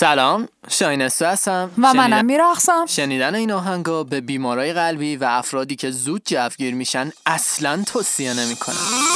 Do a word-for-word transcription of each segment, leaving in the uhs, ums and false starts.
سلام، شاهین اسو هستم و منم میرقصم. شنیدن این آهنگا به بیمارای قلبی و افرادی که زود جوگیر میشن اصلاً توصیه نمی‌کنم.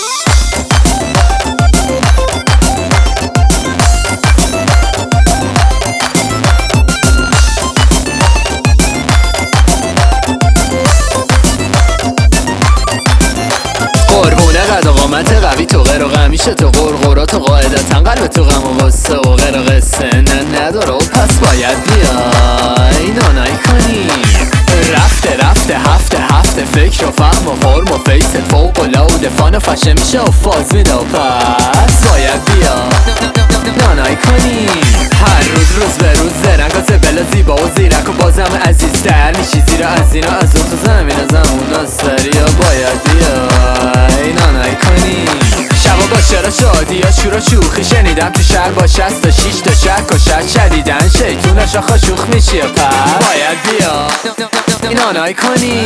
قربونه قد و قامت قوی تو غیر و غمیشه تو قرقرات و قاعدتا قلب تو غم و غصه و غیر و قصه نه نداره و پس باید بیای نانای کنی. رفته رفته هفته هفته فکر و فهم و فرم و فیست فوق و لود فان و فشه میشه و فاز میده و پس باید بیا نانای کنی. هر روز روز به روز زرنگ و زبل زیبا و زیرک و بازم عزیزتر میشی زیرا از اینا از اون تو زمین زمون آستری و باید بیای نانای کنی. شبا با شرا شادی یا شور و شوخی شنیدم تو شهر با شست تا شیش تا شک و شد شدیدن شیطونش آخا شوخ میشی و پس باید بیا نانای کنی.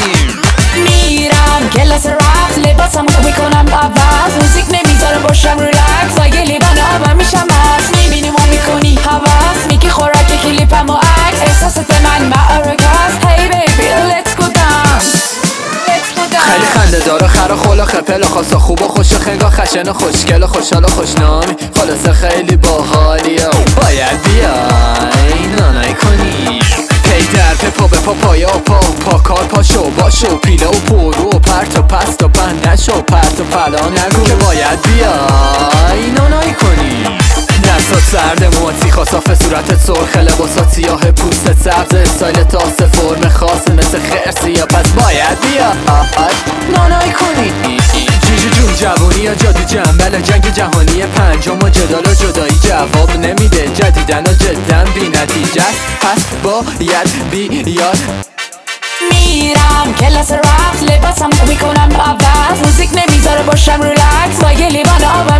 میرم کلاس رفت لباسم رو میکنم عوض موزیک نمیذارم باشم ریلکس اگه لیبن آبم میشم مست میبینیم و میکنی حواس میگی خوراک کلیپم و عکس احساست من معرکست Hey baby let's go dance let's go dance. خیلی خنده داره خرا خولا خپل خاصا خوب و خوش و خنگا خشن و خوشگل و خوشحال و خوشنامی خلاصه خیلی باحالی و باید بیای نانای کنی. پی در پی پا به پا پایا و پا پا کار پاشو باشو پیله و پرو و پرت و پست و پند نشو پرت و پلا نگو که باید بیای نانای کنی. دستات سرد موات خاصافه صورتت سرخ لباسات سیاه پوستت سبز استایل تاسه فرم خاص مثل خرسی یا پس باید بیای نانای کنی. جیجو جون جوانی یا جادو جنبل جنگ جهانی پنجم و جدال و جدایی جواب نمیده جدیدن و جدن بی نتیجه پس باید بیاد. میرم کلاس رفت لباسم رو میکنم عوض موزیک نمیذاره باشم ریلکس با یه لیوان آبم